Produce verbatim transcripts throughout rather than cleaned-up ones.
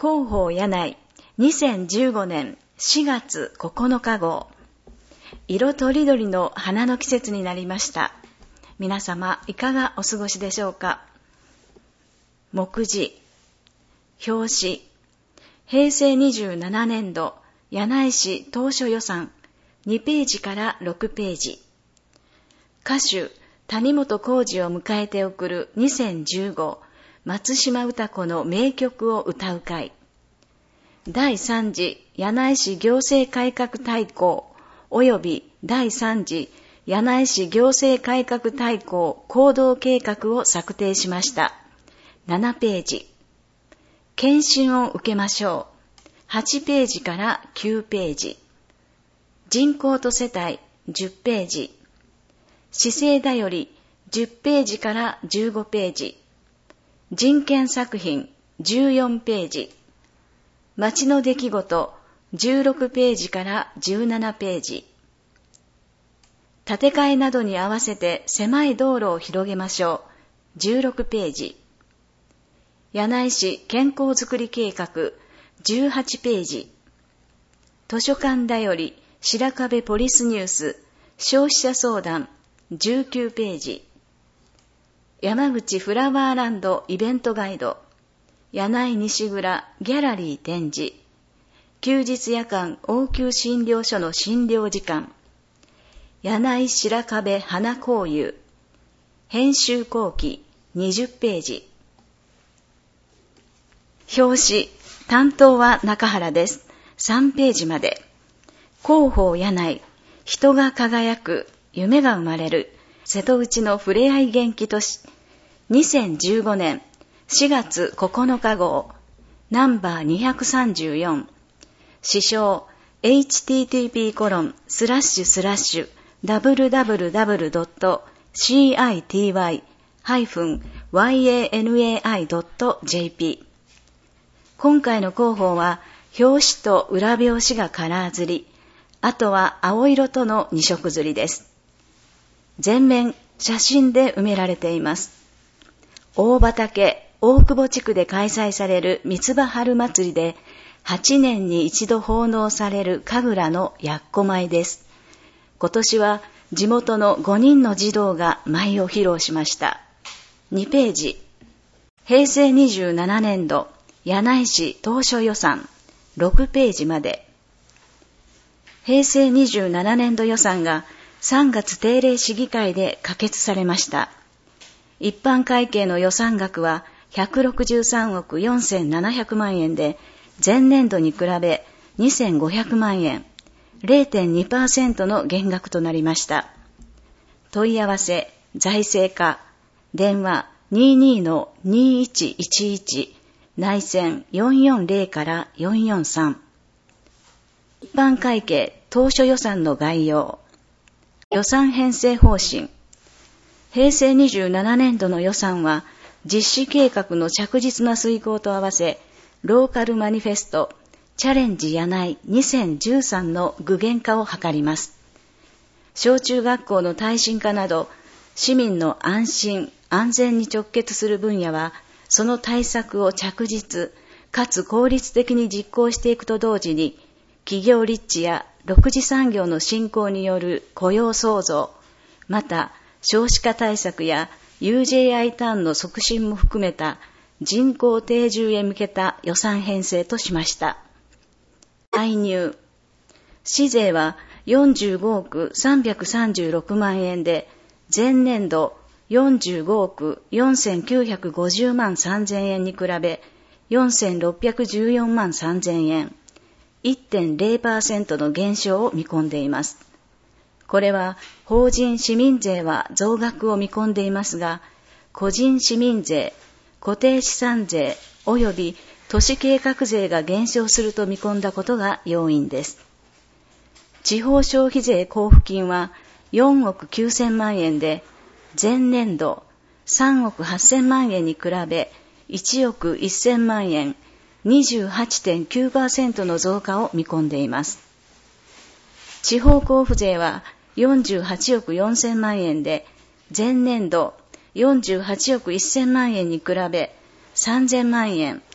広報柳井にせんじゅうごねんしがつここのか号。色とりどりの花の季節になりました。皆様いかがお過ごしでしょうか。目次、表紙、平成にじゅうななねんど柳井市当初予算にページからろくページ。歌手谷本浩二を迎えて送るにせんじゅうご松島歌子の名曲を歌う会。だいさん次柳井市行政改革大綱及びだいさん次柳井市行政改革大綱行動計画を策定しました。ななページ。検診を受けましょう。はちページからきゅうページ。人口と世帯じゅっページ。市政だよりじゅっページからじゅうごページ。人権作品じゅうよんページ。町の出来事じゅうろくページからじゅうななページ。建て替えなどに合わせて狭い道路を広げましょう。じゅうろくページ。柳井市健康づくり計画じゅうはちページ。図書館だより白壁ポリスニュース消費者相談じゅうきゅうページ。山口フラワーランドイベントガイド柳井西蔵ギャラリー展示休日夜間応急診療所の診療時間柳井白壁花交友編集後期にじゅっページ。表紙担当は中原です。さんページまで。広報柳井人が輝く夢が生まれる瀬戸内のふれあい元気都市にせんじゅうごねんしがつここのか号ナンバーにひゃくさんじゅうよん詩唱 エイチティーティーピーコロンスラッシュスラッシュダブリューダブリューダブリュードットシーアイティーワイハイフンワイエーエヌエーアイドットジェーピー 今回の広報は表紙と裏表紙がカラー刷り、あとは青色とのに色刷りです。全面写真で埋められています。大畑、大久保地区で開催される三つ葉春祭りではちねんに一度奉納される神楽のやっこ舞です。今年は地元のごにんの児童が舞を披露しました。にページ。平成にじゅうななねんど柳井市当初予算ろくページまで。平成にじゅうななねんど予算がさんがつ定例市議会で可決されました。一般会計の予算額はひゃくろくじゅうさんおくよんせんななひゃくまんえんで、前年度に比べにせんごひゃくまんえん、れいてんにパーセント の減額となりました。問い合わせ、財政課、電話 にじゅうに にいちいちいち、内線よんよんゼロからよんよんさん。一般会計当初予算の概要。予算編成方針。平成にじゅうななねんどの予算は、実施計画の着実な遂行と合わせ、ローカルマニフェスト、チャレンジ柳井にせんじゅうさんの具現化を図ります。小中学校の耐震化など、市民の安心、安全に直結する分野は、その対策を着実かつ効率的に実行していくと同時に、企業立地や六次産業の振興による雇用創造、また少子化対策や ユージェーアイ ターンの促進も含めた人口定住へ向けた予算編成としました。歳入。市税はよんじゅうごおくさんびゃくさんじゅうろくまんえんで、前年度よんじゅうごおくよんせんきゅうひゃくごじゅうまんさんぜんえんに比べよんせんろっぴゃくじゅうよんまんさんぜんえん、いってんゼロパーセント の減少を見込んでいます。これは法人市民税は増額を見込んでいますが、個人市民税、固定資産税及び都市計画税が減少すると見込んだことが要因です。地方消費税交付金はよんおくきゅうせんまんえんで、前年度さんおくはっせんまんえんに比べいちおくせんまんえん、にじゅうはちてんきゅうパーセント の増加を見込んでいます。地方交付税はよんじゅうはちおくよんせんまんえんで、前年度よんじゅうはちおくせんまんえんに比べさんぜんまんえん、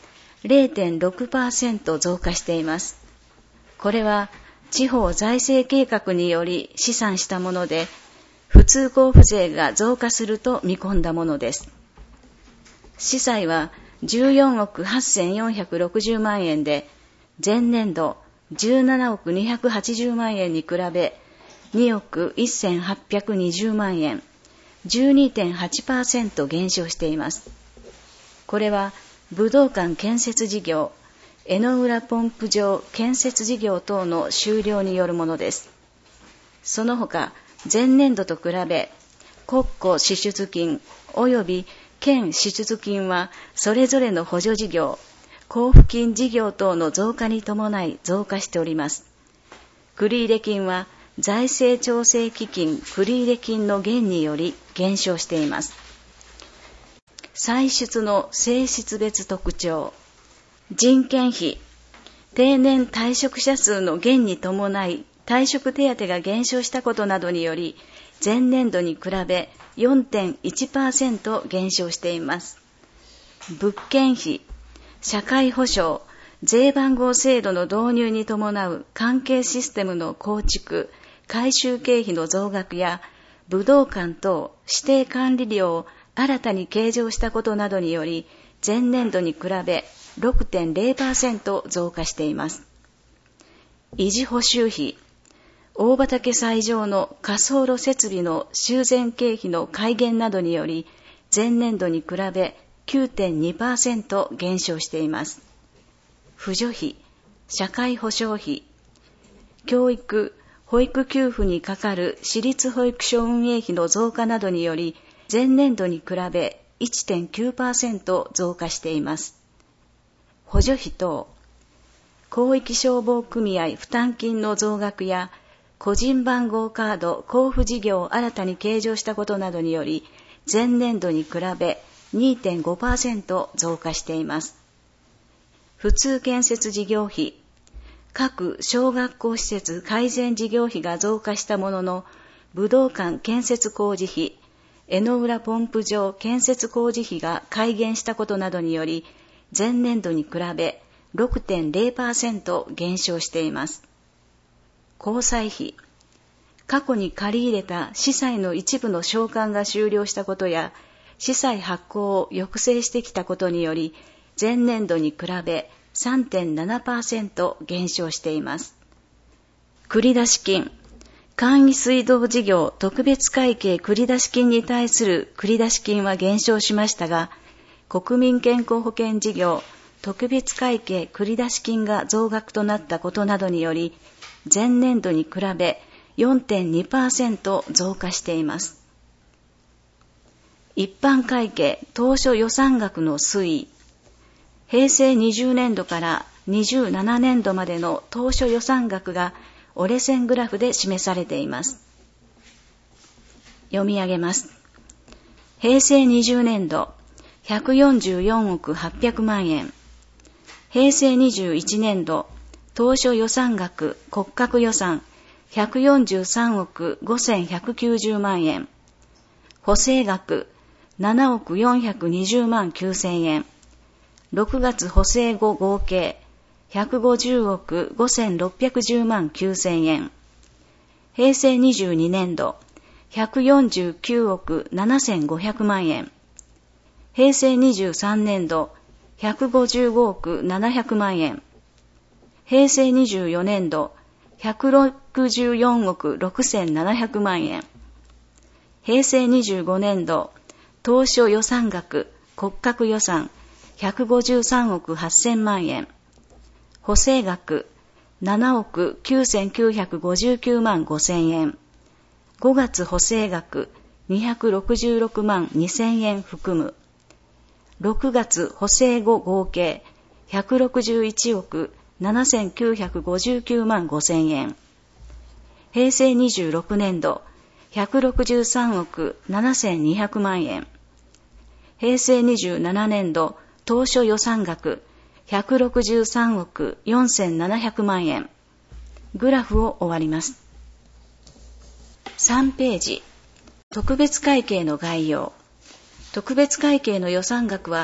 ゼロテンろくパーセント 増加しています。これは地方財政計画により試算したもので、普通交付税が増加すると見込んだものです。司債はじゅうよんおくはっせんよんひゃくろくじゅうまんえんで、前年度じゅうななおくにひゃくはちじゅうまんえんに比べにおくせんはっぴゃくにじゅうまんえん、じゅうにてんはちパーセント 減少しています。これは武道館建設事業、江ノ浦ポンプ場建設事業等の終了によるものです。その他、前年度と比べ、国庫支出金及び県支出金はそれぞれの補助事業、交付金事業等の増加に伴い増加しております。繰入金は財政調整基金繰入金の減により減少しています。歳出の性質別特徴。人件費、定年退職者数の減に伴い退職手当が減少したことなどにより、前年度に比べ よんてんいちパーセント 減少しています。物件費、社会保障、税番号制度の導入に伴う関係システムの構築、改修経費の増額や、武道館等指定管理料を新たに計上したことなどにより、前年度に比べ ろくてんゼロパーセント 増加しています。維持補修費、大畑斎場の滑走路設備の修繕経費の改減などにより、前年度に比べ きゅうてんにパーセント 減少しています。扶助費、社会保障費、教育、保育給付にかかる私立保育所運営費の増加などにより、前年度に比べ いってんきゅうパーセント 増加しています。補助費等、広域消防組合負担金の増額や、個人番号カード交付事業を新たに計上したことなどにより、前年度に比べ にてんごパーセント 増加しています。普通建設事業費、各小学校施設改善事業費が増加したものの、武道館建設工事費、江ノ浦ポンプ場建設工事費が改減したことなどにより、前年度に比べ ろくてんゼロパーセント 減少しています。公債費、過去に借り入れた私債の一部の償還が終了したことや、私債発行を抑制してきたことにより、前年度に比べ さんてんななパーセント 減少しています。繰出金、簡易水道事業特別会計繰出金に対する繰出金は減少しましたが、国民健康保険事業特別会計繰出金が増額となったことなどにより、前年度に比べ よんてんにパーセント 増加しています。一般会計当初予算額の推移、平成にじゅうねんどからにじゅうななねんどまでの当初予算額が折れ線グラフで示されています。読み上げます。平成にじゅうねんどひゃくよんじゅうよんおくはっぴゃくまんえん、平成にじゅういちねんど当初予算額骨格予算ひゃくよんじゅうさんおくごせんひゃくきゅうじゅうまんえん、補正額ななおくよんひゃくにじゅうまんきゅうせんえん、ろくがつ補正後合計ひゃくごじゅうおくごせんろっぴゃくじゅうまんきゅうせんえん、平成にじゅうにねんどひゃくよんじゅうきゅうおくななせんごひゃくまんえん、平成にじゅうさんねんどひゃくごじゅうごおくななひゃくまんえん、平成にじゅうよねんどひゃくろくじゅうよんおくろくせんななひゃくまんえん、平成にじゅうごねんど当初予算額骨格予算ひゃくごじゅうさんおくはっせんまんえん、補正額ななおくきゅうせんきゅうひゃくごじゅうきゅうまんごせんえん、ごがつ補正額にひゃくろくじゅうろくまんにせんえん含む、ろくがつ補正後合計ひゃくろくじゅういちおくななせんきゅうひゃくごじゅうきゅうまんごせんえん、平成にじゅうろくねんどひゃくろくじゅうさんおくななせんにひゃくまんえん、平成にじゅうななねんど当初予算額ひゃくろくじゅうさんおくよんせんななひゃくまんえん。グラフを終わります。さんページ、特別会計の概要。特別会計の予算額は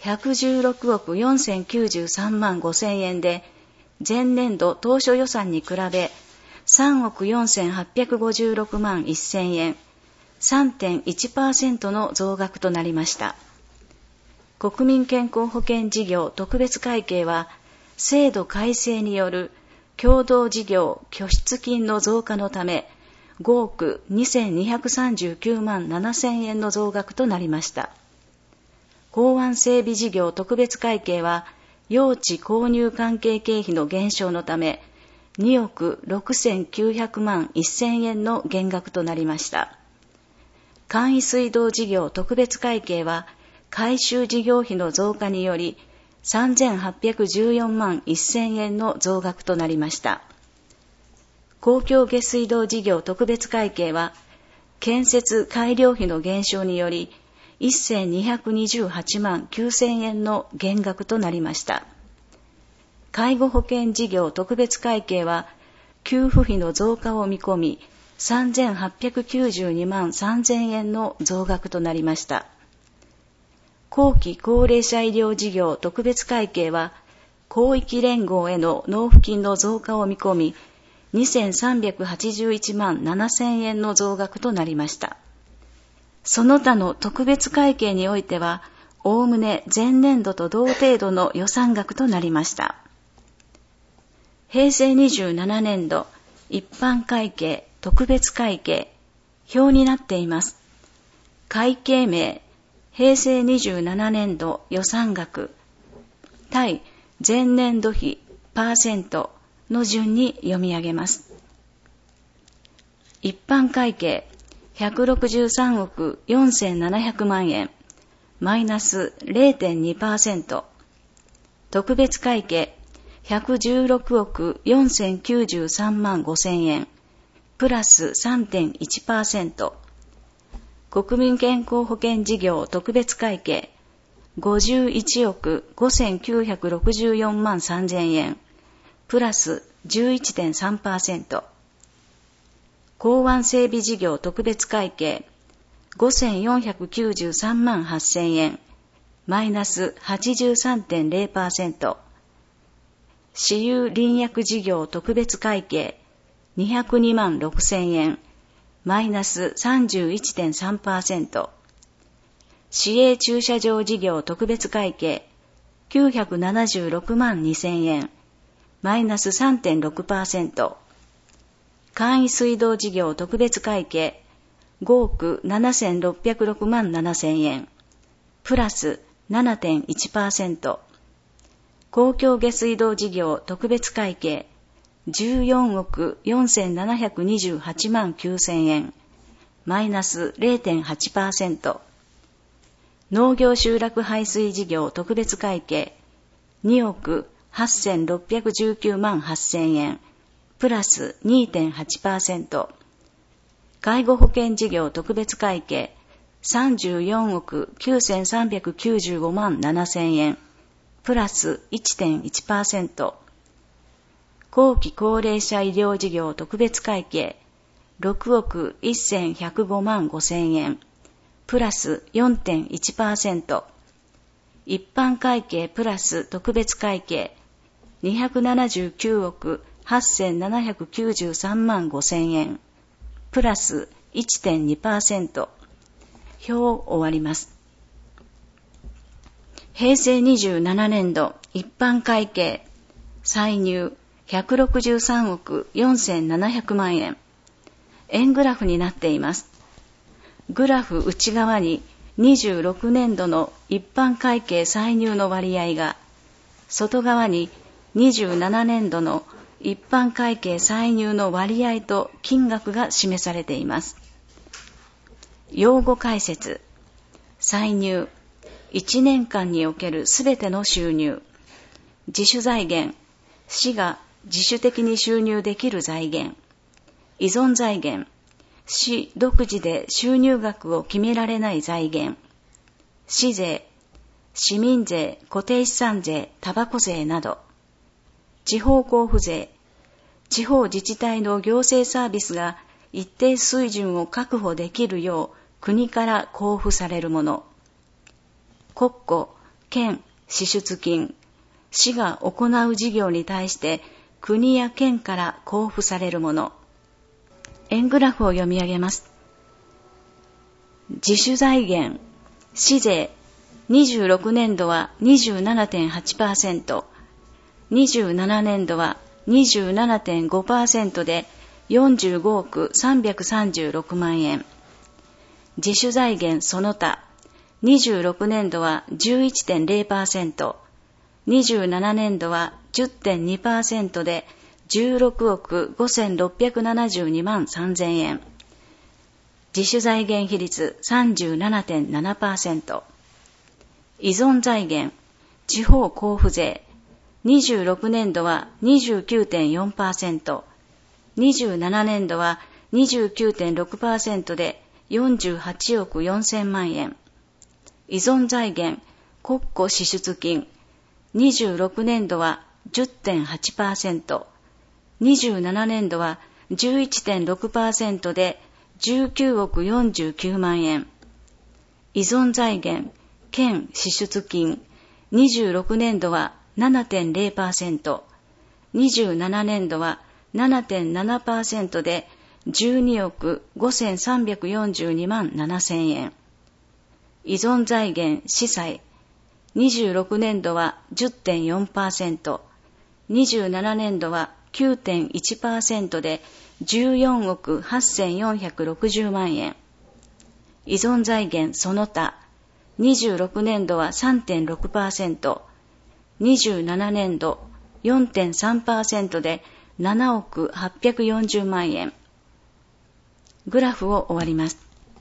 ひゃくじゅうろくおくよんせんきゅうじゅうさんまんごせんえんで、前年度当初予算に比べさんおくよんせんはっぴゃくごじゅうろくまんせんえん、さんてんいちパーセント の増額となりました。国民健康保険事業特別会計は、制度改正による共同事業拠出金の増加のため、ごおくにせんにひゃくさんじゅうきゅうまんななせんえんの増額となりました。港湾整備事業特別会計は、用地購入関係経費の減少のため、におくろくせんきゅうひゃくまんせんえんの減額となりました。簡易水道事業特別会計は、改修事業費の増加により、さんぜんはっぴゃくじゅうよんまんせんえんの増額となりました。公共下水道事業特別会計は、建設改良費の減少により、せんにひゃくにじゅうはちまんきゅうせんえんの減額となりました。介護保険事業特別会計は、給付費の増加を見込み、さんぜんはっぴゃくきゅうじゅうにまんさんぜんえんの増額となりました。後期高齢者医療事業特別会計は、広域連合への納付金の増加を見込み、にせんさんびゃくはちじゅういちまんななせんえんの増額となりました。その他の特別会計においては、おおむね前年度と同程度の予算額となりました。へいせいにじゅうななねんど一般会計特別会計表になっています。会計名へいせいにじゅうななねんど予算額対前年度比パーセントの順に読み上げます。一般会計ひゃくろくじゅうさんおくよんせんななひゃくまんえんマイナス れいてんにパーセント、特別会計ひゃくじゅうろくおくよんせんきゅうじゅうさんまんごせんえんプラス さんてんいちパーセント、国民健康保険事業特別会計ごじゅういちおくごせんきゅうひゃくろくじゅうよんまんさんぜんえんプラス じゅういってんさんパーセント、港湾整備事業特別会計ごせんよんひゃくきゅうじゅうさんまんはっせんえんマイナス はちじゅうさんてんれいパーセント、私有林薬事業特別会計にひゃくにまんろくせんえんマイナス さんじゅういってんさんパーセント、市営駐車場事業特別会計きゅうひゃくななじゅうろくまんにせんえんマイナス さんてんろくパーセント、簡易水道事業特別会計ごおくななせんろっぴゃくろくまんななせんえんプラス ななてんいちパーセント、公共下水道事業特別会計じゅうよんおくよんせんななひゃくにじゅうはちまんきゅうせんえんマイナス れいてんはちパーセント、農業集落排水事業特別会計におくはっせんろっぴゃくじゅうきゅうまんはっせんえんプラス にてんはちパーセント、介護保険事業特別会計さんじゅうよんおくきゅうせんさんびゃくきゅうじゅうごまんななせんえんプラス いってんいちパーセント、後期高齢者医療事業特別会計ろくおくせんひゃくごまんごせんえんプラス よんてんいちパーセント、一般会計プラス特別会計にひゃくななじゅうきゅうおくはっせんななひゃくきゅうじゅうさんまんごせんえんプラス いってんにパーセント、表を終わります。へいせいにじゅうななねんど一般会計歳入ひゃくろくじゅうさんおくよんせんななひゃくまんえん、円グラフになっています。グラフ内側ににじゅうろくねんどの一般会計歳入の割合が、外側ににじゅうななねんどの一般会計歳入の割合と金額が示されています。用語解説。歳入、いちねんかんにおけるすべての収入。自主財源、市が自主的に収入できる財源。依存財源、市独自で収入額を決められない財源。市税、市民税、固定資産税、たばこ税など。地方交付税、地方自治体の行政サービスが一定水準を確保できるよう国から交付されるもの。国庫、 県支出金、市が行う事業に対して国や県から交付されるもの。円グラフを読み上げます。自主財源、市税、にじゅうろくねんどは にじゅうななてんはちパーセント、にじゅうななねんどは にじゅうななてんごパーセント でよんじゅうごおくさんびゃくさんじゅうろくまんえん。自主財源その他、にじゅうろくねんどは じゅういってんれいパーセント、にじゅうななねんどは じゅってんにパーセント でじゅうろくおくごせんろっぴゃくななじゅうにまんさんぜんえん。自主財源比率 さんじゅうななてんななパーセント。依存財源、地方交付税、にじゅうろくねんどは にじゅうきゅうてんよんパーセント、にじゅうななねんどは にじゅうきゅうてんろくパーセント でよんじゅうはちおくよんせんまんえん。依存財源、国庫支出金、にじゅうろくねんどは じゅってんはちパーセント、にじゅうななねんどは じゅういってんろくパーセント でじゅうきゅうおくよんじゅうきゅうまんえん。依存財源、県支出金、にじゅうろくねんどは ななてんれいパーセント、にじゅうななねんどは ななてんななパーセント でじゅうにおくごせんさんびゃくよんじゅうにまんななせんえん。依存財源市債、にじゅうろくねんどは じゅってんよんパーセント、にじゅうななねんどは きゅうてんいちパーセント でじゅうよんおくはっせんよんひゃくろくじゅうまんえん。依存財源その他、にじゅうろくねんどは さんてんろくパーセント、にじゅうななねんど よんてんさんパーセント でななおくはっぴゃくよんじゅうまんえん。グラフを終わります。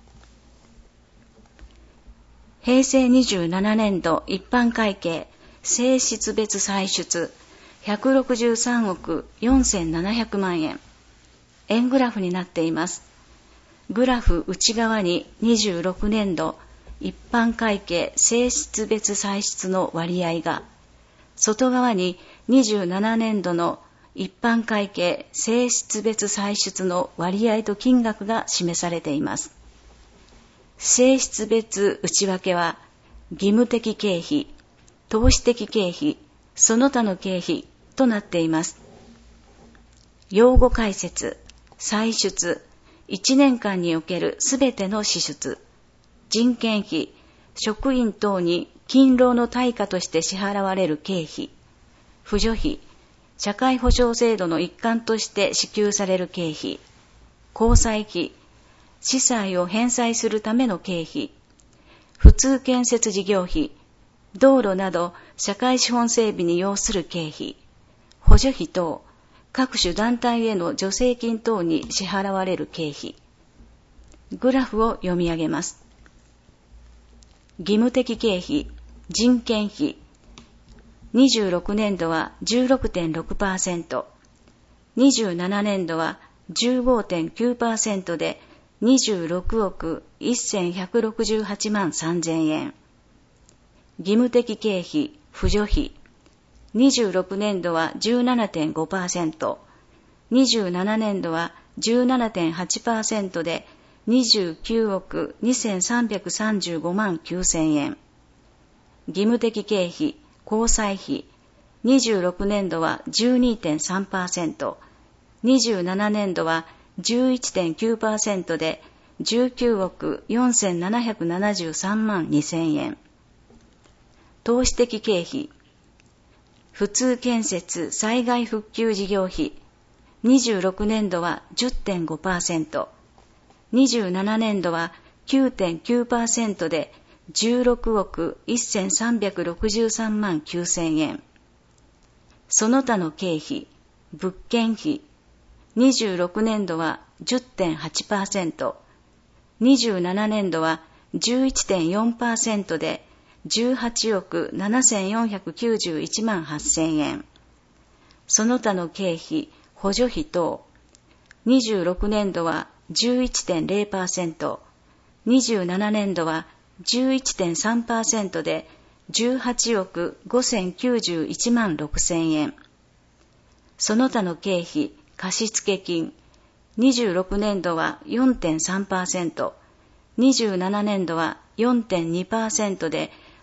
平成にじゅうななねんど一般会計性質別歳出ひゃくろくじゅうさんおくよんせんななひゃくまんえん。円グラフになっています。グラフ内側ににじゅうろくねんど一般会計性質別歳出の割合が、外側ににじゅうななねんどの一般会計性質別歳出の割合と金額が示されています。性質別内訳は、義務的経費、投資的経費、その他の経費となっています。用語解説、歳出、いちねんかんにおけるすべての支出、人件費、職員等に勤労の対価として支払われる経費、扶助費、社会保障制度の一環として支給される経費、公債費、資債を返済するための経費、普通建設事業費、道路など社会資本整備に要する経費、補助費等、各種団体への助成金等に支払われる経費。グラフを読み上げます。義務的経費、人件費、にじゅうろくねんどは じゅうろくてんろくパーセント、にじゅうななねんどは じゅうごてんきゅうパーセント でにじゅうろくおくせんひゃくろくじゅうはちまんさんぜんえん。義務的経費、扶助費、にじゅうろくねんどは じゅうななてんごパーセント、にじゅうななねんどは じゅうななてんはちパーセント でにじゅうきゅうおくにせんさんびゃくさんじゅうごまんきゅうせんえん。義務的経費、公債費、にじゅうろくねんどは じゅうにてんさんパーセント、にじゅうななねんどは じゅういってんきゅうパーセント でじゅうきゅうおくよんせんななひゃくななじゅうさんまんにせんえん。投資的経費、普通建設災害復旧事業費、にじゅうろくねんどは じゅってんごパーセント、にじゅうななねんどは きゅうてんきゅうパーセント でじゅうろくおくせんさんびゃくろくじゅうさんまんきゅうせんえん。その他の経費、物件費、にじゅうろくねんどは じゅってんはちパーセント、にじゅうななねんどは じゅういってんよんパーセント でじゅうはちおくななせんよんひゃくきゅうじゅういちまんはっせんえん。その他の経費、補助費等、にじゅうろくねんどは じゅういってんれいパーセント、にじゅうななねんどは じゅういってんさんパーセント でじゅうはちおくごせんきゅうじゅういちまんろくせんえん。その他の経費、貸付金、にじゅうろくねんどは よんてんさんパーセント、にじゅうななねんどは よんてんにパーセント で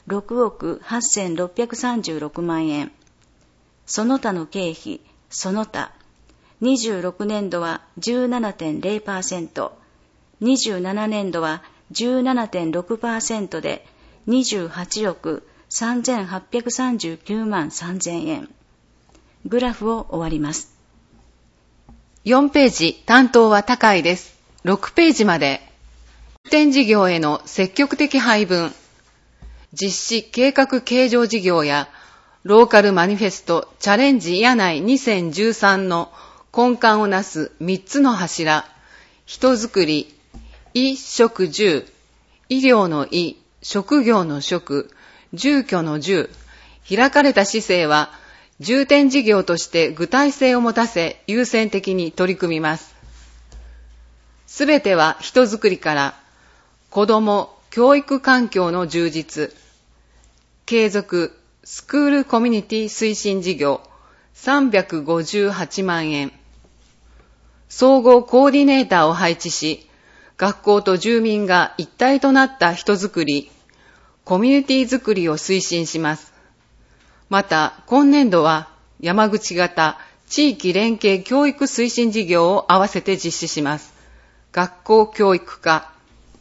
ろくおくはっせんろっぴゃくさんじゅうろくまんえん。その他の経費、その他。にじゅうろくねんどは じゅうななてんぜろパーセント、にじゅうななねんどは じゅうななてんろくパーセント でにじゅうはちおくさんぜんはっぴゃくさんじゅうきゅうまんさんぜんえん。グラフを終わります。 よんページ、担当は高いです。ろくページまで。重点事業への積極的配分。実施計画計上事業やローカルマニフェストチャレンジ柳井にせんじゅうさんの根幹をなすみっつの柱。人づくり、衣食住、医療の医、職業の職、住居の住。開かれた市政は重点事業として具体性を持たせ優先的に取り組みます。すべては人づくりから子ども、教育環境の充実、継続、スクールコミュニティ推進事業さんびゃくごじゅうはちまんえん、総合コーディネーターを配置し、学校と住民が一体となった人づくり、コミュニティづくりを推進します。また、今年度は山口型地域連携教育推進事業を合わせて実施します。学校教育課。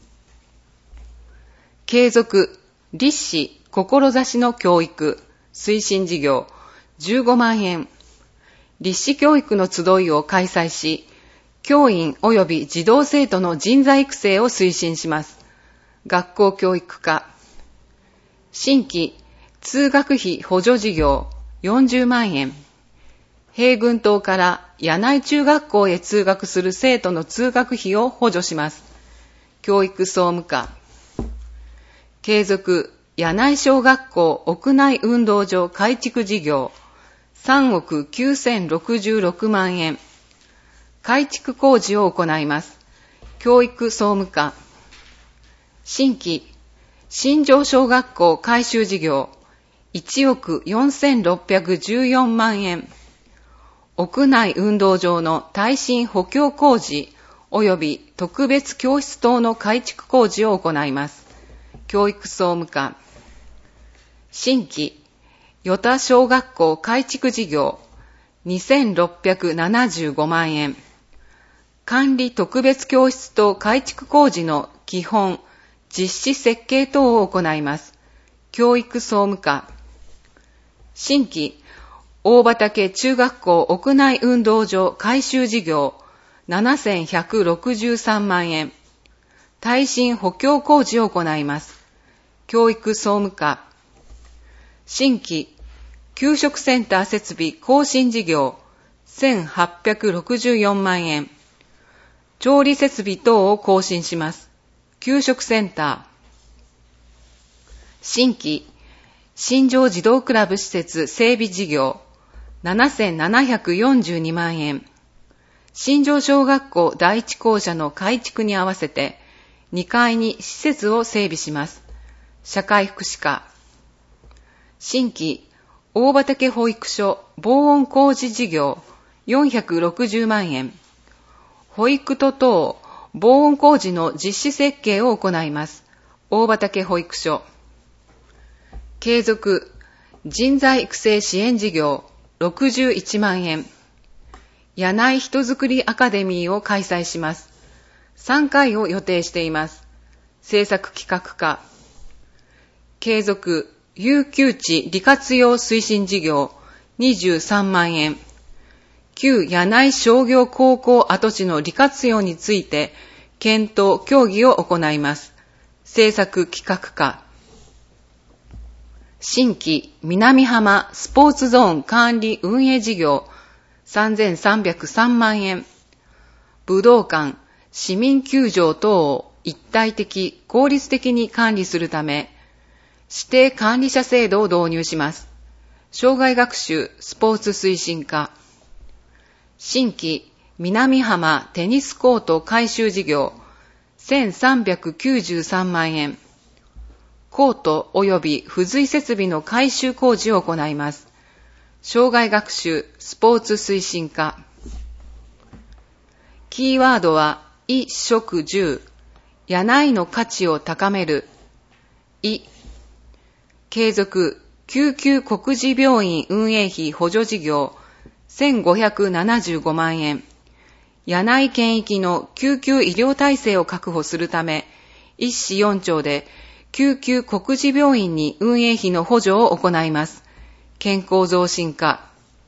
継続、立志、志の教育、推進事業、じゅうごまんえん。立志教育の集いを開催し、教員及び児童生徒の人材育成を推進します。学校教育課。新規、通学費補助事業、よんじゅうまんえん。平郡島から柳井中学校へ通学する生徒の通学費を補助します。教育総務課。継続、柳井小学校屋内運動場改築事業、さんおくきゅうせんろくじゅうろくまんえん。改築工事を行います。教育総務課。新規、新庄小学校改修事業、いちおくよんせんろっぴゃくじゅうよんまんえん。屋内運動場の耐震補強工事及び特別教室等の改築工事を行います。教育総務課。新規、与田小学校改築事業、にせんろっぴゃくななじゅうごまんえん。管理特別教室等改築工事の基本、実施設計等を行います。教育総務課。新規、大畑中学校屋内運動場改修事業、ななせんひゃくろくじゅうさんまんえん。耐震補強工事を行います。教育総務課。新規、給食センター設備更新事業、せんはっぴゃくろくじゅうよんまんえん。調理設備等を更新します。給食センター。新規、新庄児童クラブ施設整備事業、ななせんななひゃくよんじゅうにまんえん。新庄小学校第一校舎の改築に合わせて、にかいに施設を整備します。社会福祉課。新規、大畑保育所防音工事事業、よんひゃくろくじゅうまんえん。保育所等防音工事の実施設計を行います。大畑保育所。継続、人材育成支援事業、ろくじゅういちまんえん。柳井人づくりアカデミーを開催します。さんかいを予定しています。制作企画課。継続、有給地利活用推進事業、にじゅうさんまんえん。旧柳井商業高校跡地の利活用について検討協議を行います。制作企画課。新規南浜スポーツゾーン管理運営事業さんぜんさんびゃくさんまんえん。武道館、市民球場等を一体的、効率的に管理するため、指定管理者制度を導入します。障害学習スポーツ推進課。新規南浜テニスコート改修事業せんさんびゃくきゅうじゅうさんまんえん。コート及び付随設備の改修工事を行います。障害学習スポーツ推進課。キーワードは衣食住、柳井の価値を高める。衣、 継続救急告示病院運営費補助事業せんごひゃくななじゅうごまんえん。柳井県域の救急医療体制を確保するため、一市四町で救急告示病院に運営費の補助を行います。健康増進化。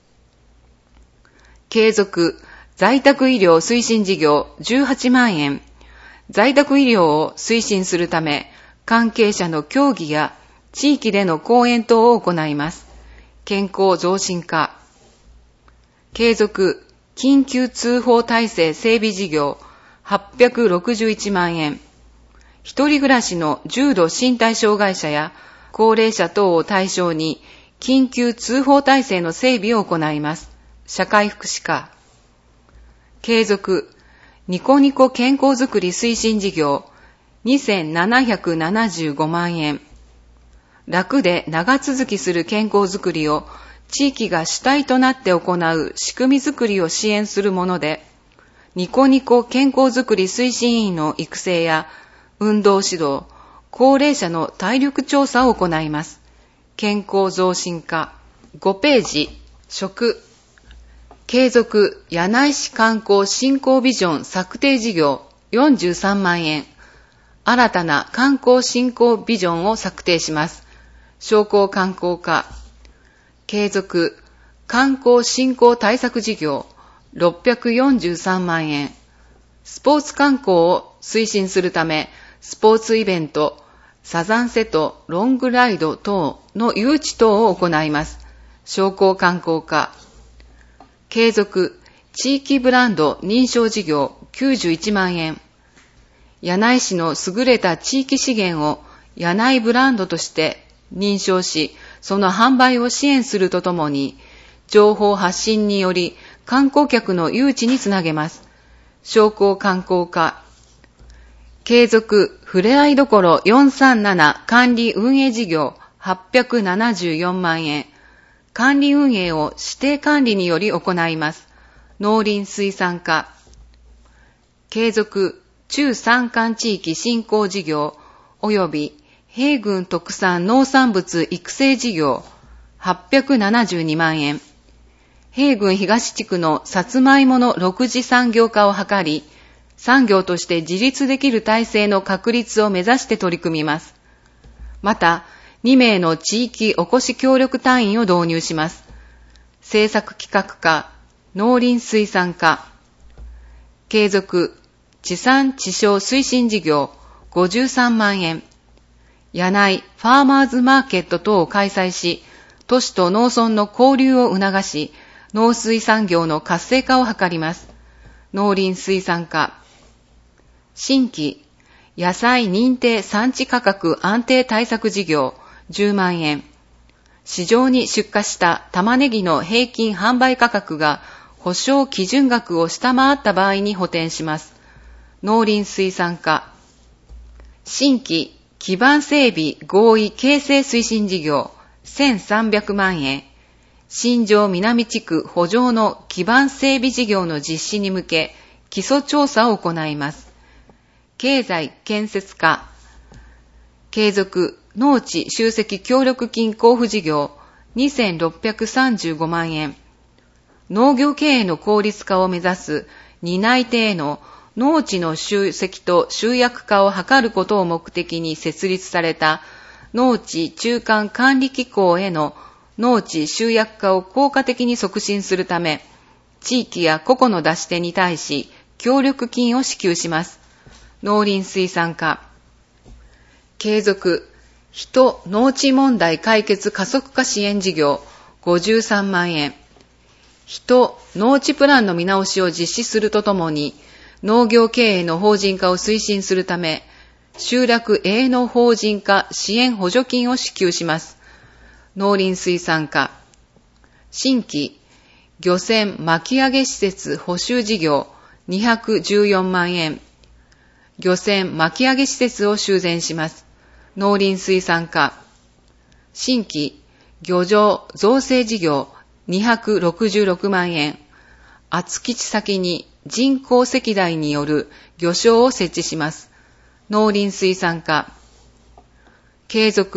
継続在宅医療推進事業じゅうはちまんえん。在宅医療を推進するため、関係者の協議や地域での講演等を行います。健康増進化。継続緊急通報体制整備事業はっぴゃくろくじゅういちまんえん。一人暮らしの重度身体障害者や高齢者等を対象に緊急通報体制の整備を行います。社会福祉課。継続ニコニコ健康づくり推進事業にせんななひゃくななじゅうごまんえん。楽で長続きする健康づくりを地域が主体となって行う仕組みづくりを支援するもので、ニコニコ健康づくり推進員の育成や運動指導、高齢者の体力調査を行います。健康増進化。ごページ、食。継続柳井市観光振興ビジョン策定事業よんじゅうさんまんえん。新たな観光振興ビジョンを策定します。商工観光課。継続観光振興対策事業ろっぴゃくよんじゅうさんまんえん。スポーツ観光を推進するため、スポーツイベント、サザンセト、ロングライド等の誘致等を行います。商工観光課。継続地域ブランド認証事業きゅうじゅういちまんえん。柳井市の優れた地域資源を柳井ブランドとして認証し、その販売を支援するとともに、情報発信により観光客の誘致につなげます。商工観光課。継続ふれあいどころよんさんなな管理運営事業はっぴゃくななじゅうよんまんえん。管理運営を指定管理により行います。農林水産課。継続中山間地域振興事業及び平郡特産農産物育成事業はっぴゃくななじゅうにまんえん。平郡東地区のさつまいもの六次産業化を図り、産業として自立できる体制の確立を目指して取り組みます。また、にめいの地域おこし協力隊員を導入します。政策企画課、農林水産課。継続地産地消推進事業ごじゅうさんまんえん。柳井ファーマーズマーケット等を開催し、都市と農村の交流を促し、農水産業の活性化を図ります。農林水産課。新規野菜認定産地価格安定対策事業じゅうまんえん。市場に出荷した玉ねぎの平均販売価格が保証基準額を下回った場合に補填します。農林水産課。新規基盤整備合意形成推進事業せんさんびゃくまんえん。新庄南地区補助の基盤整備事業の実施に向け基礎調査を行います。経済建設課。継続農地集積協力金交付事業にせんろっぴゃくさんじゅうごまんえん。農業経営の効率化を目指す担い手への農地の集積と集約化を図ることを目的に設立された農地中間管理機構への農地集約化を効果的に促進するため、地域や個々の出し手に対し協力金を支給します。農林水産課。継続人農地問題解決加速化支援事業ごじゅうさんまんえん。人農地プランの見直しを実施するとともに、農業経営の法人化を推進するため、集落営農法人化支援補助金を支給します。農林水産課。新規漁船巻き上げ施設補修事業にひゃくじゅうよんまんえん。漁船巻き上げ施設を修繕します。農林水産課。新規漁場造成事業にひゃくろくじゅうろくまんえん。厚基地先に人工石材による漁礁を設置します。農林水産課。継続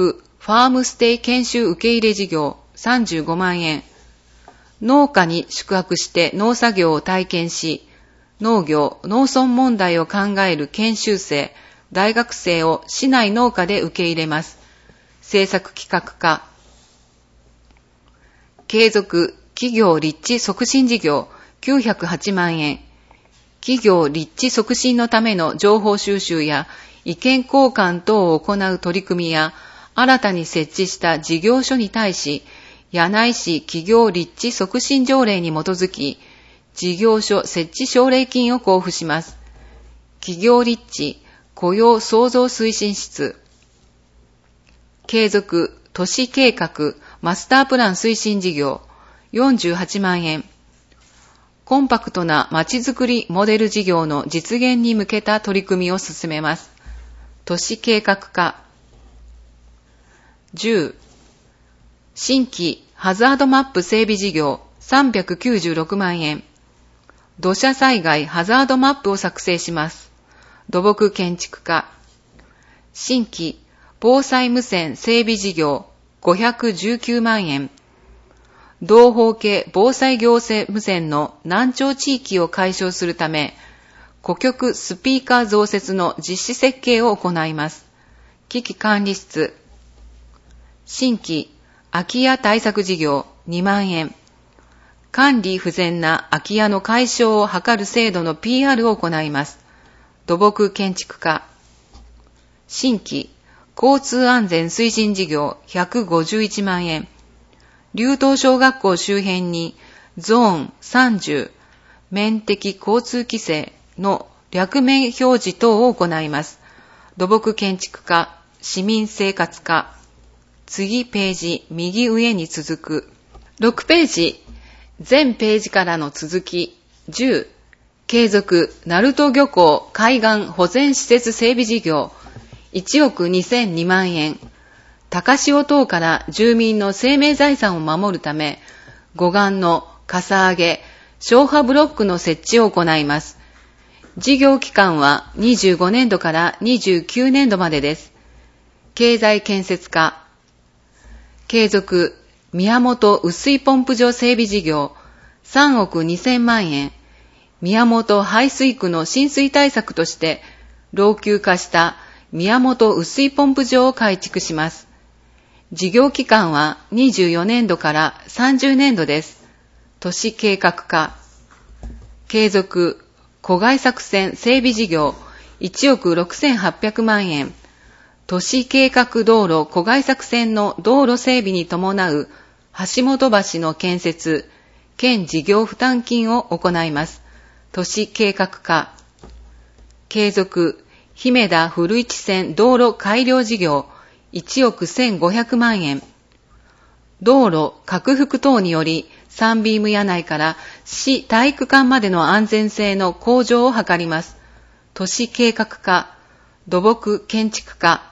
ファームステイ研修受け入れ事業さんじゅうごまんえん。農家に宿泊して農作業を体験し、農業・農村問題を考える研修生、大学生を市内農家で受け入れます。政策企画課。継続企業立地促進事業きゅうひゃくはちまんえん。企業立地促進のための情報収集や意見交換等を行う取り組みや、新たに設置した事業所に対し、柳井市企業立地促進条例に基づき、事業所設置奨励金を交付します。企業立地雇用創造推進室。継続都市計画マスタープラン推進事業よんじゅうはちまんえん。コンパクトなまちづくりモデル事業の実現に向けた取り組みを進めます。都市計画課。じゅう新規ハザードマップ整備事業さんびゃくきゅうじゅうろくまんえん。土砂災害ハザードマップを作成します。土木建築課。新規防災無線整備事業ごひゃくじゅうきゅうまんえん。同法系防災行政無線の難聴地域を解消するため、顧客スピーカー増設の実施設計を行います。危機管理室。新規空き家対策事業にまんえん。管理不全な空き家の解消を図る制度の ピーアール を行います。土木建築課。新規交通安全推進事業ひゃくごじゅういちまんえん。竜東小学校周辺にゾーンさんじゅう面的交通規制の略名表示等を行います。土木建築課、市民生活課。次ページ、右上に続く。ろくページ、全ページからの続き。じゅう、継続、鳴門漁港海岸保全施設整備事業いちおくにせんにまんえん。高潮等から住民の生命財産を守るため、護岸のかさ上げ、消波ブロックの設置を行います。事業期間はにじゅうごねんどからにじゅうきゅうねんどまでです。経済建設課。継続、宮本雨水ポンプ場整備事業さんおくにせんまんえん。宮本排水区の浸水対策として、老朽化した宮本雨水ポンプ場を改築します。事業期間はにじゅうよねんどからさんじゅうねんどです。都市計画課。継続、湖外作戦整備事業いちおくろくせんはっぴゃくまんえん。都市計画道路湖外作戦の道路整備に伴う橋本橋の建設、県事業負担金を行います。都市計画課。継続、姫田古市線道路改良事業いちおくせんごひゃくまんえん。道路拡幅等によりサンビーム屋内から市体育館までの安全性の向上を図ります。都市計画課、土木建築課。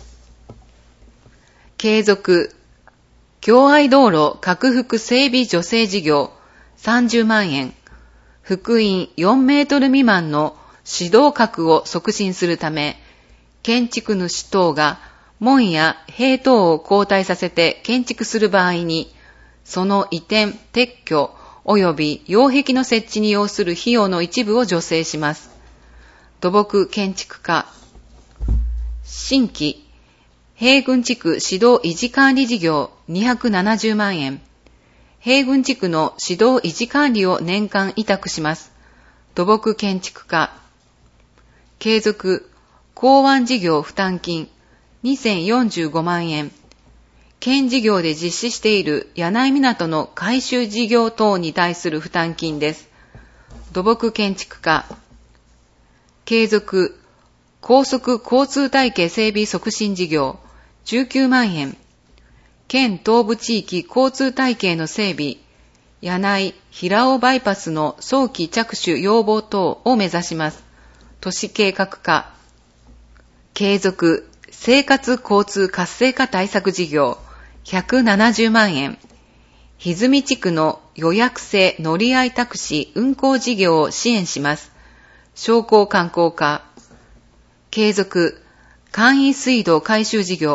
継続、境愛道路拡幅整備助成事業さんじゅうまんえん。幅員よんメートル未満の指導角を促進するため、建築主等が門や塀等を交代させて建築する場合に、その移転、撤去及び擁壁の設置に要する費用の一部を助成します。土木建築課。新規、平郡地区指導維持管理事業にひゃくななじゅうまんえん。平郡地区の指導維持管理を年間委託します。土木建築課。継続、港湾事業負担金にせんよんじゅうごまんえん。県事業で実施している柳井港の改修事業等に対する負担金です。土木建築課。継続、高速交通体系整備促進事業じゅうきゅうまんえん。県東部地域交通体系の整備、柳井平尾バイパスの早期着手要望等を目指します。都市計画課。継続、生活交通活性化対策事業ひゃくななじゅうまんえん。歪み地区の予約制乗り合いタクシー運行事業を支援します。商工観光課。継続、簡易水道改修事業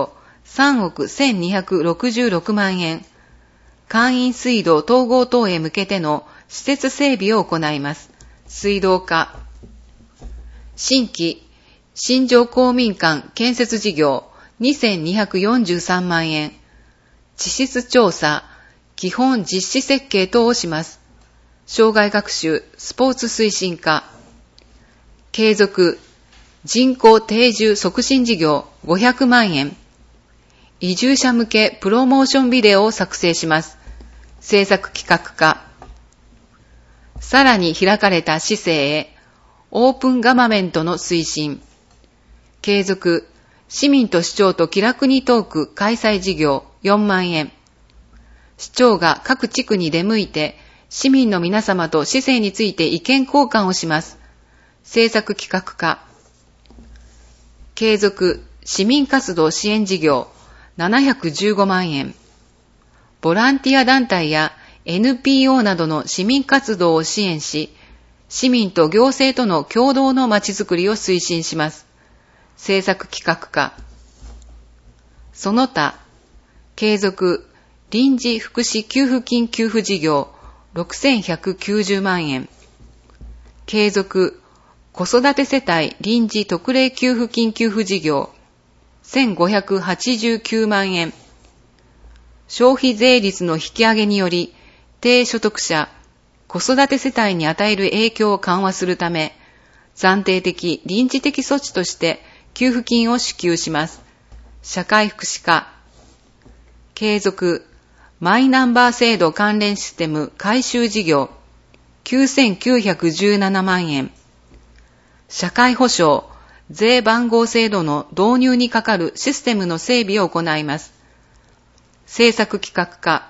さんおくせんにひゃくろくじゅうろくまんえん。簡易水道統合等へ向けての施設整備を行います。水道課。新規、新城公民館建設事業にせんにひゃくよんじゅうさんまんえん。地質調査、基本実施設計等をします。障害学習、スポーツ推進課。継続、人口定住促進事業ごひゃくまんえん。移住者向けプロモーションビデオを作成します。制作企画課。さらに開かれた市政へ、オープンガバメントの推進。継続、市民と市長と気楽にトーク開催事業よんまんえん。市長が各地区に出向いて、市民の皆様と市政について意見交換をします。制作企画課。継続、市民活動支援事業ななひゃくじゅうごまんえん。ボランティア団体や エヌピーオー などの市民活動を支援し、市民と行政との共同のまちづくりを推進します。制作企画課。その他、継続、臨時福祉給付金給付事業ろくせんひゃくきゅうじゅうまんえん。継続、子育て世帯臨時特例給付金給付事業せんごひゃくはちじゅうきゅうまんえん。消費税率の引き上げにより、低所得者、子育て世帯に与える影響を緩和するため、暫定的臨時的措置として給付金を支給します。社会福祉課。継続、マイナンバー制度関連システム改修事業きゅうせんきゅうひゃくじゅうななまんえん。社会保障、税番号制度の導入にかかるシステムの整備を行います。制作企画課。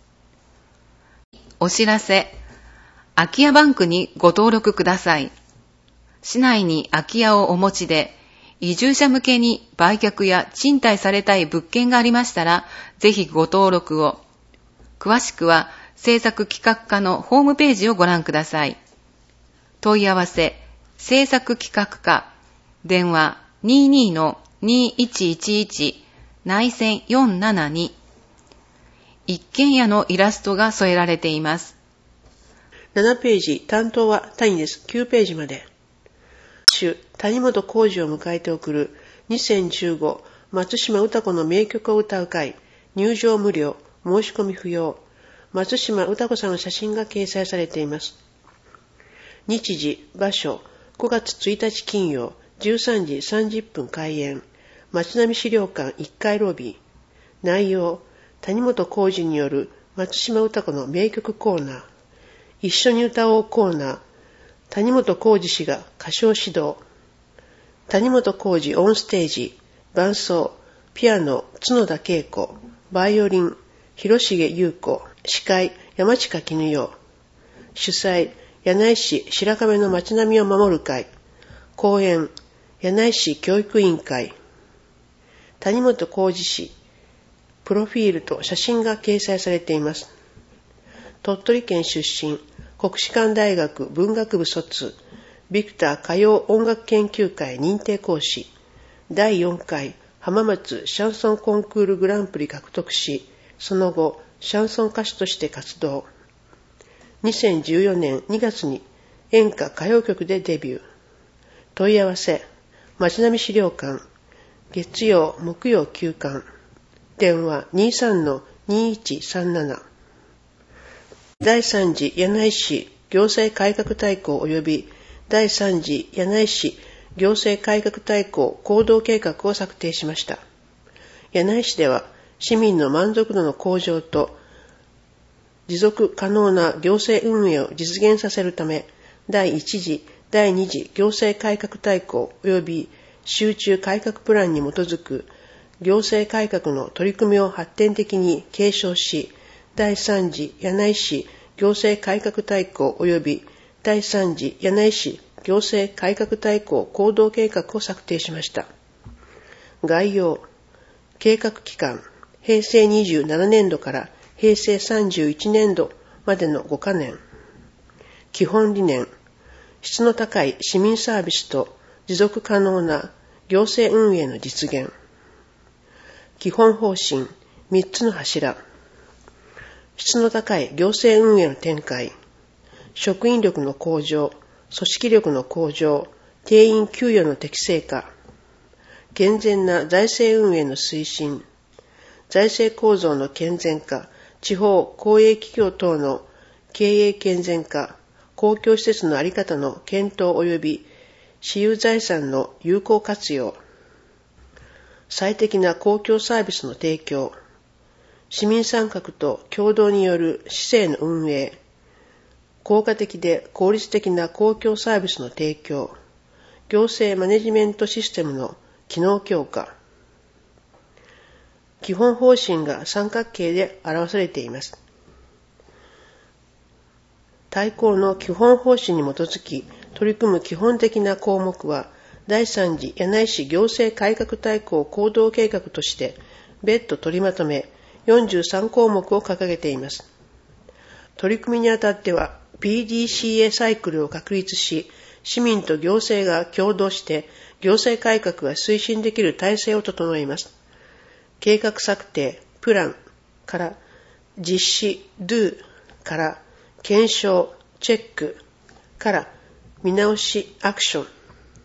お知らせ。空き家バンクにご登録ください。市内に空き家をお持ちで、移住者向けに売却や賃貸されたい物件がありましたら、ぜひご登録を。詳しくは、制作企画課のホームページをご覧ください。問い合わせ、制作企画課、電話 にじゅうに の にいちいちいち 内線よんななに。一軒家のイラストが添えられています。 ななページ、担当は谷です。きゅうページまで。主、谷本浩二を迎えて送るにせんじゅうご松島歌子の名曲を歌う会、入場無料、申し込み不要。松島歌子さんの写真が掲載されています。日時、場所、ごがつついたち金曜、じゅうさんじさんじゅっぷん開演。町並資料館いっかいロビー。内容、谷本浩二による松島歌子の名曲コーナー。一緒に歌おうコーナー。谷本浩二氏が歌唱指導。谷本浩二オンステージ。伴奏、ピアノ、角田恵子。バイオリン、広重優子。司会、山近絹代。主催、柳井市白壁の町並みを守る会。講演、柳井市教育委員会。谷本浩二氏、プロフィールと写真が掲載されています。鳥取県出身、国士舘大学文学部卒、ビクター歌謡音楽研究会認定講師、だいよんかい浜松シャンソンコンクールグランプリ獲得し、その後、シャンソン歌手として活動。にせんじゅうよねんにがつに演歌歌謡曲でデビュー。問い合わせ、町並資料館、月曜、木曜休館。電話 にじゅうさんのにいちさんなな。だいさん次柳井市行政改革大綱及びだいさん次柳井市行政改革大綱行動計画を策定しました。柳井市では市民の満足度の向上と持続可能な行政運営を実現させるため、だいいち次、だいに次行政改革大綱及び集中改革プランに基づく行政改革の取り組みを発展的に継承し、だいさん次柳井市行政改革大綱及びだいさん次柳井市行政改革大綱行動計画を策定しました。概要、計画期間、へいせいにじゅうななねんどからへいせいさんじゅういちねんどまでのごかねん。基本理念、質の高い市民サービスと持続可能な行政運営の実現。 基本方針、みっつの柱。質の高い行政運営の展開、職員力の向上、組織力の向上、定員給与の適正化、健全な財政運営の推進、財政構造の健全化、地方公営企業等の経営健全化、公共施設の在り方の検討及び私有財産の有効活用、最適な公共サービスの提供、市民参画と共同による市政の運営、効果的で効率的な公共サービスの提供、行政マネジメントシステムの機能強化。基本方針が三角形で表されています。大綱の基本方針に基づき取り組む基本的な項目は、第三次柳井市行政改革大綱行動計画として別途取りまとめ、よんじゅうさんこうもくを掲げています。取り組みにあたっては ピーディーシーエー サイクルを確立し、市民と行政が共同して行政改革が推進できる体制を整えます。計画策定、プランから実施、do から検証、チェックから見直し、アクション。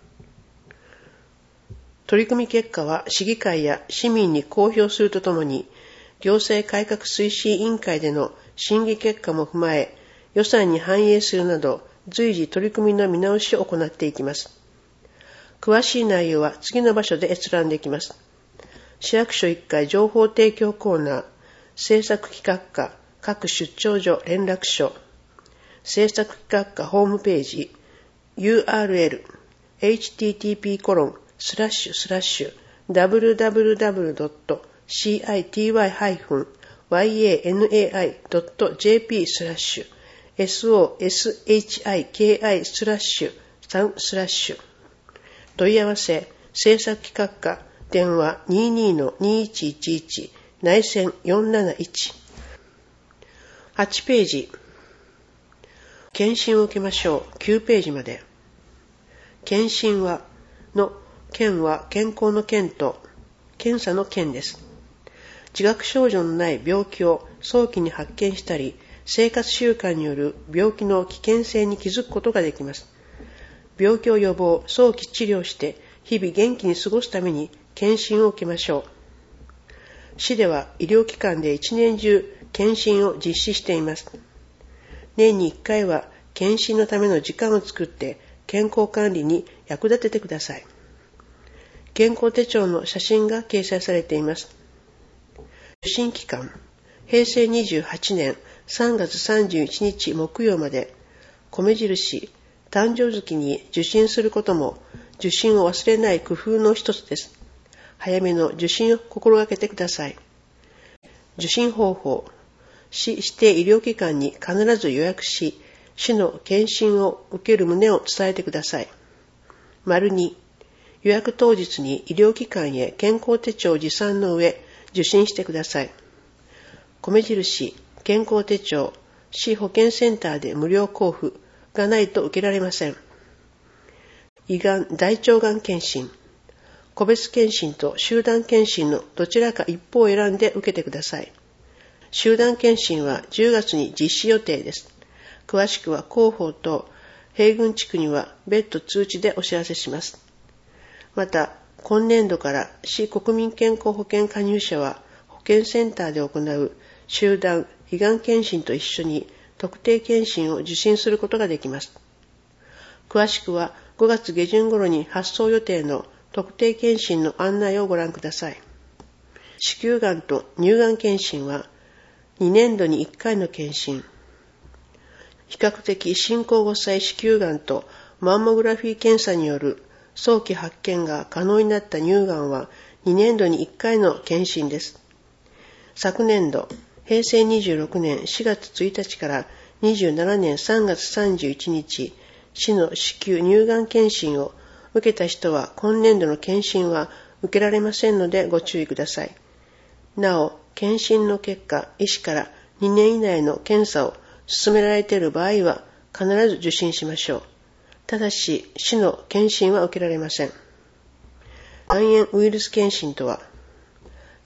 取り組み結果は市議会や市民に公表するとともに、行政改革推進委員会での審議結果も踏まえ、予算に反映するなど、随時取り組みの見直しを行っていきます。詳しい内容は次の場所で閲覧できます。市役所いっかい情報提供コーナー、政策企画課、各出張所連絡所、政策企画課ホームページ、ユーアールエル、エイチティーティーピーコロンスラッシュスラッシュダブリューダブリューダブリュードットシーアイティーワイハイフンワイエーエヌエーアイドットジェーピースラッシュエスオーエスエイチアイケーアイスラッシュさんスラッシュ問い合わせ政策企画課電話 にじゅうにのにじゅういちいちいち 内線よんなないち。はちページ。検診を受けましょう。きゅうページまで。検診はの検は健康の検と検査の検です。自覚症状のない病気を早期に発見したり、生活習慣による病気の危険性に気づくことができます。病気を予防、早期治療して日々元気に過ごすために検診を受けましょう。市では医療機関で一年中検診を実施しています。年にいっかいは検診のための時間を作って健康管理に役立ててください。健康手帳の写真が掲載されています。受診期間、へいせいにじゅうはちねんさんがつさんじゅういちにち木曜まで、米印、誕生月に受診することも受診を忘れない工夫の一つです。早めの受診を心がけてください。受診方法、市指定医療機関に必ず予約し、市の検診を受ける旨を伝えてください。丸に、予約当日に医療機関へ健康手帳を持参の上、受診してください。米印、健康手帳、市保健センターで無料交付がないと受けられません。胃がん、大腸がん検診、個別検診と集団検診のどちらか一方を選んで受けてください。集団検診はじゅうがつに実施予定です。詳しくは広報と平郡地区には別途通知でお知らせします。また、今年度から市国民健康保険加入者は保健センターで行う集団胃がん検診と一緒に特定検診を受診することができます。詳しくはごがつげじゅん頃に発送予定の特定検診の案内をご覧ください。子宮がんと乳がん検診はにねんどにいっかいの検診。比較的進行後歳子宮がんとマンモグラフィー検査による早期発見が可能になった乳がんはにねんどにいっかいの検診です。昨年度、へいせいにじゅうろくねんしがつついたちからにじゅうななねんさんがつさんじゅういちにち、市の子宮乳がん検診を受けた人は今年度の検診は受けられませんのでご注意ください。なお、検診の結果、医師からにねん以内の検査を勧められている場合は必ず受診しましょう。ただし、市の検診は受けられません。肝炎ウイルス検診とは、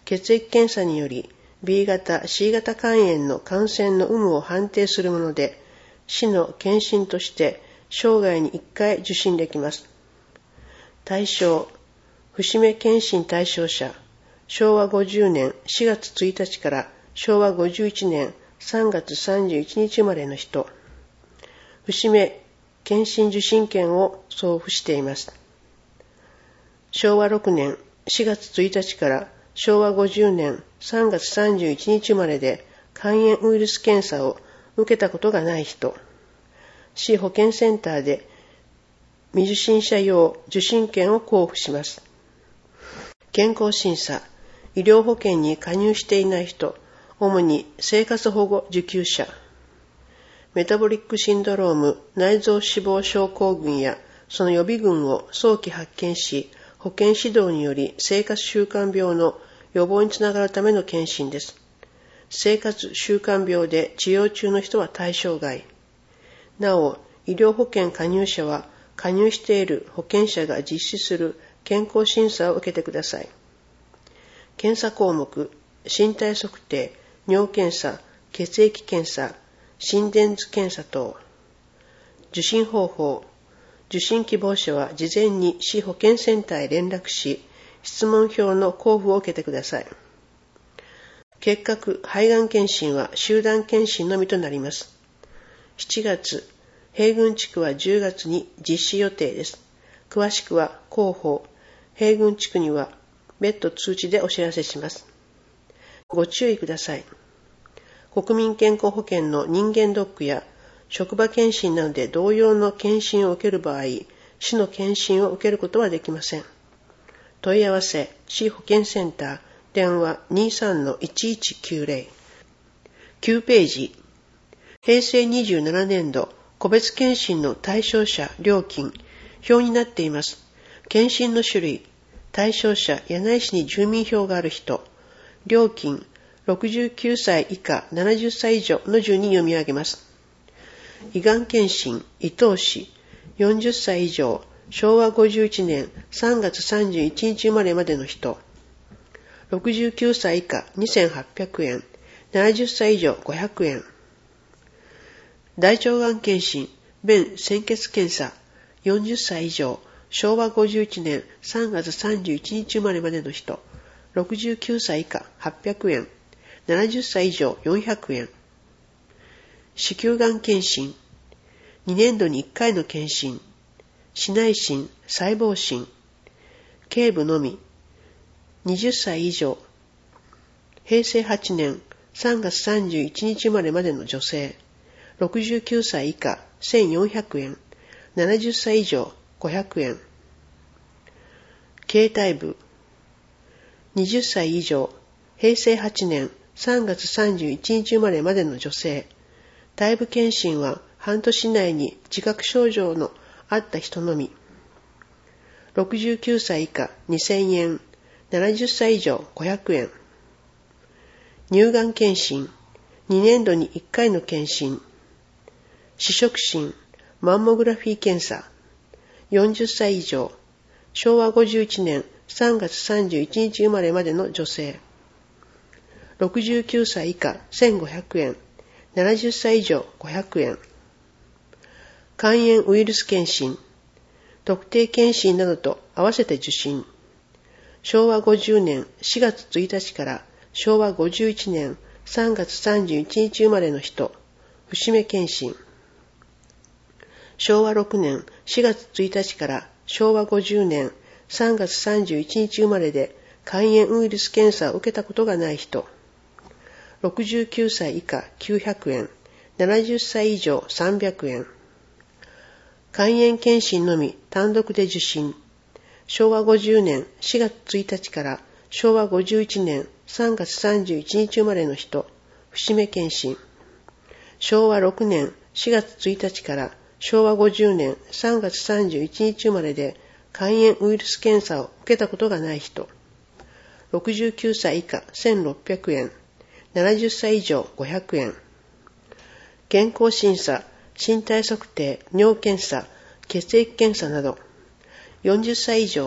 血液検査により ビー 型、シー 型肝炎の感染の有無を判定するもので、市の検診として生涯にいっかい受診できます。対象、節目検診対象者、しょうわごじゅうねんしがつついたちからしょうわごじゅういちねんさんがつさんじゅういちにち生まれの人、節目検診受診券を送付しています。しょうわろくねんしがつついたちからしょうわごじゅうねんさんがつさんじゅういちにち生まれで肝炎ウイルス検査を受けたことがない人、市保健センターで未受診者用受診券を交付します。健康審査、医療保険に加入していない人、主に生活保護受給者、メタボリックシンドローム、内臓脂肪症候群やその予備群を早期発見し、保健指導により生活習慣病の予防につながるための検診です。生活習慣病で治療中の人は対象外。なお、医療保険加入者は加入している保険者が実施する健康審査を受けてください。検査項目、身体測定、尿検査、血液検査、心電図検査等。受診方法、受診希望者は事前に市保健センターへ連絡し、質問票の交付を受けてください。結核、肺がん検診は集団検診のみとなります。しちがつ、平郡地区はじゅうがつに実施予定です。詳しくは広報、平郡地区には別途通知でお知らせします。ご注意ください。国民健康保険の人間ドックや職場検診などで同様の検診を受ける場合、市の検診を受けることはできません。問い合わせ、市保健センター、電話 にじゅうさんのいちいちきゅうぜろ。きゅうページ、へいせいにじゅうななねんど個別検診の対象者、料金、表になっています。検診の種類、対象者、柳井市に住民票がある人、料金、ろくじゅうきゅうさい以下ななじゅっさい以上の順に読み上げます。胃がん検診、伊東市、よんじゅっさい以上、しょうわごじゅういちねんさんがつさんじゅういちにち生まれまでの人、ろくじゅうきゅうさい以下にせんはっぴゃくえん、ななじゅっさい以上ごひゃくえん。大腸がん検診、便潜血検査、よんじゅっさい以上、しょうわごじゅういちねんさんがつさんじゅういちにち生まれまでの人、ろくじゅうきゅうさい以下はっぴゃくえん、ななじゅっさい以上よんひゃくえん。子宮がん検診、にねんどにいっかいの検診、市内診、細胞診、頸部のみ、はたち以上、へいせいはちねんさんがつさんじゅういちにち生まれまでの女性、ろくじゅうきゅうさい以下せんよんひゃくえん、ななじゅっさい以上ごひゃくえん。経体部、はたち以上、へいせいはちねんさんがつさんじゅういちにち生まれまでの女性、体部検診は半年以内に自覚症状のあった人のみ。ろくじゅうきゅうさい以下にせんえん、ななじゅっさい以上ごひゃくえん。乳がん検診、にねんどにいっかいの検診。視触診、マンモグラフィー検査。よんじゅっさい以上、しょうわごじゅういちねんさんがつさんじゅういちにち生まれまでの女性。ろくじゅうきゅうさい以下せんごひゃくえん、ななじゅっさい以上ごひゃくえん。肝炎ウイルス検診、特定検診などと合わせて受診。しょうわごじゅうねんしがつついたちからしょうわごじゅういちねんさんがつさんじゅういちにち生まれの人、節目検診。しょうわろくねんしがつついたちからしょうわごじゅうねんさんがつさんじゅういちにち生まれで肝炎ウイルス検査を受けたことがない人、ろくじゅうきゅうさい以下きゅうひゃくえん、ななじゅっさい以上さんびゃくえん。肝炎検診のみ単独で受診。しょうわごじゅうねんしがつついたちからしょうわごじゅういちねんさんがつさんじゅういちにち生まれの人、節目検診。しょうわろくねんしがつついたちからしょうわごじゅうねんさんがつさんじゅういちにち生まれで肝炎ウイルス検査を受けたことがない人、ろくじゅうきゅうさい以下せんろっぴゃくえん、ななじゅっさい以上ごひゃくえん。健康審査、身体測定、尿検査、血液検査など、よんじゅっさい以上、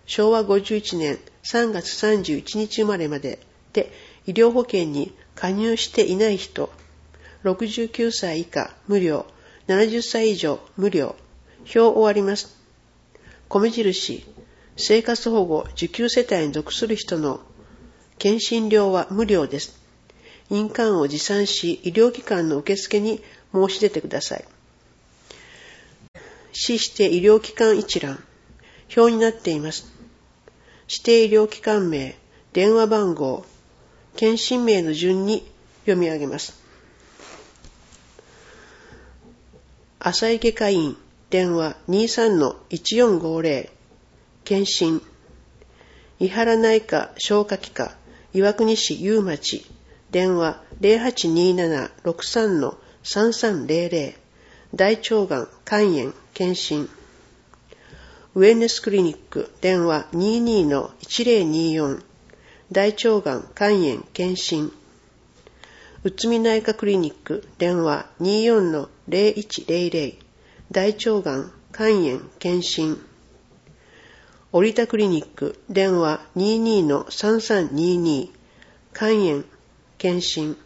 しょうわごじゅういちねんさんがつさんじゅういちにち生まれまでで医療保険に加入していない人、ろくじゅうきゅうさい以下無料、ななじゅっさい以上無料、表終わります。米印、生活保護受給世帯に属する人の検診料は無料です。印鑑を持参し、医療機関の受付に申し出てください。市指定医療機関一覧、表になっています。指定医療機関名、電話番号、検診名の順に読み上げます。浅井外科医院、電話 にじゅうさんのいちよんごぜろ、検診。伊原内科消化器科、岩国市有町、電話 ゼロはちにーななろくさんのさんさんぜろぜろ、大腸がん肝炎検診。ウェルネスクリニック、電話 にじゅうにのいちぜろにーよん、大腸がん肝炎検診。うつみ内科クリニック、電話 にじゅうよんのぜろいちぜろぜろ、大腸がん肝炎検診。織田クリニック、電話 にじゅうにのさんさんにーにー、肝炎検診。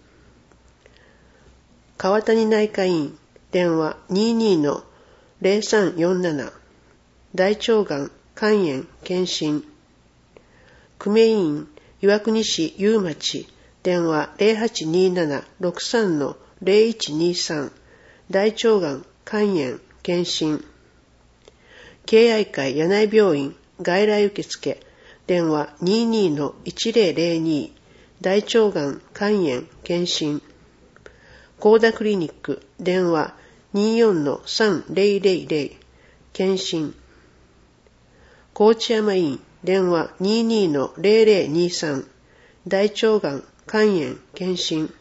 川谷内科医院、電話 にじゅうにのぜろさんよんなな、大腸がん肝炎検診。久米医院、岩国市有町、電話 ゼロはちにーななろくさんのぜろいちにーさん、大腸がん肝炎検診。敬愛会柳井病院外来受付、電話 にじゅうにのいちぜろぜろに、大腸がん肝炎検診。高田クリニック、電話 にじゅうよんのさんぜろぜろぜろ、検診。高知山医院、電話 にじゅうにのぜろぜろにーさん、大腸がん肝炎検診。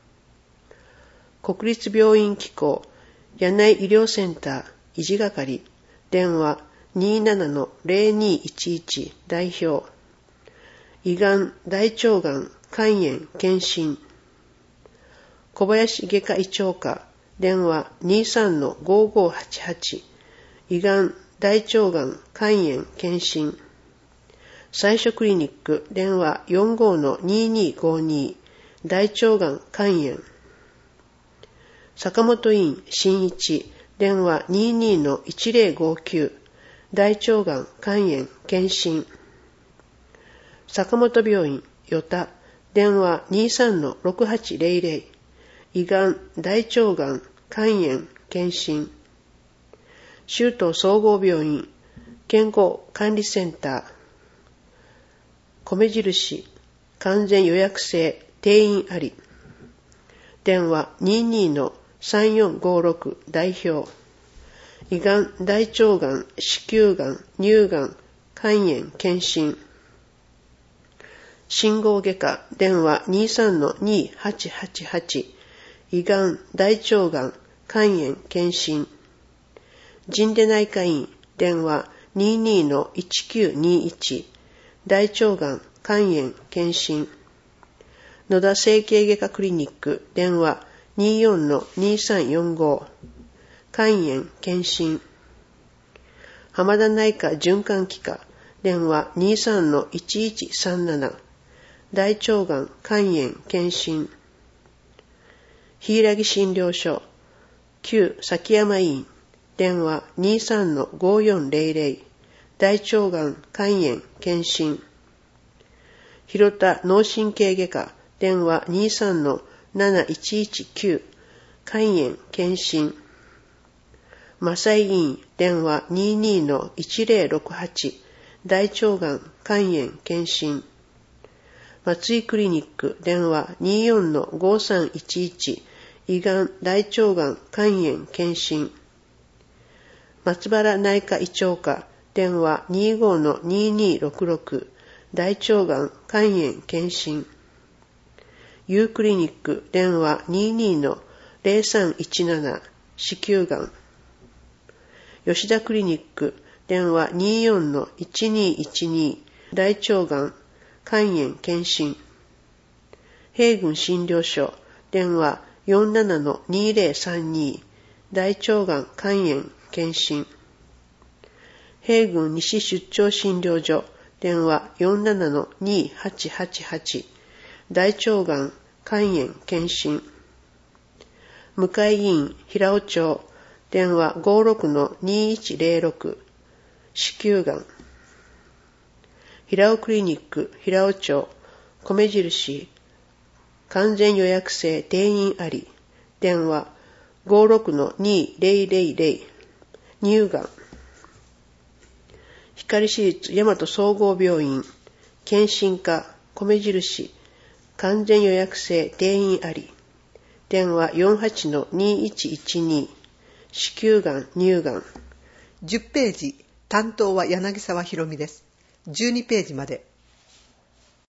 国立病院機構柳井医療センター維持係、電話 にじゅうななのぜろにいちいち、代表。胃がん大腸がん肝炎検診。小林外科医長科、電話 にじゅうさんのごごはちはち、胃がん大腸がん肝炎検診。最初クリニック、電話 よんごのににごに、大腸がん肝炎。坂本院新一、電話 にじゅうにのいちぜろごきゅう、大腸がん肝炎検診。坂本病院与田、電話 にじゅうさんのろくはちぜろぜろ、胃がん大腸がん肝炎検診。州都総合病院健康管理センター、米印完全予約制定員あり、電話 にじゅうにのさんよんごろく、代表。胃がん大腸がん子宮がん乳がん肝炎検診。信号外科、電話 にじゅうさんのにはちはちはち、胃がん大腸がん肝炎検診。神出内科院、電話 にじゅうにのいちきゅうにいち、大腸がん肝炎検診。野田整形外科クリニック、電話 にじゅうよんのにさんよんご、肝炎検診。浜田内科循環器科、電話 にじゅうさんのいちいちさんなな、大腸がん肝炎検診。柊診療所、旧崎山医院、電話 にじゅうさんのごよんぜろぜろ、大腸がん肝炎検診。広田脳神経外科、電話 にじゅうさんのなないちいちきゅう、肝炎検診。マサイ医院、電話 にじゅうにのいちぜろろくはち、大腸がん肝炎検診。松井クリニック、電話 にじゅうよんのごさんいちいち、胃がん大腸がん肝炎検診。松原内科医長科、電話 にじゅうごのににろくろく、大腸がん肝炎検診。ユークリニック、電話 にじゅうにのぜろさんいちなな、子宮がん。吉田クリニック、電話 にじゅうよんのいちにいちに、大腸がん肝炎検診。平郡診療所、電話 よんじゅうななのにぜろさんに、大腸がん肝炎検診。平郡西出張診療所、 電話 よんななのにはちはちはち。大腸がん、肝炎、検診。向井議員、平尾町、電話 ごろくのにいちぜろろく。子宮がん。平尾クリニック、平尾町、米印、完全予約制定員あり。電話 ごろくのにぜろぜろぜろ。乳がん。光市立大和総合病院、検診科、米印、完全予約制定員あり。電話 よんはちのにいちいちに。子宮がん、乳がん。 じゅっページ、担当は柳沢博美です。じゅうにページまで。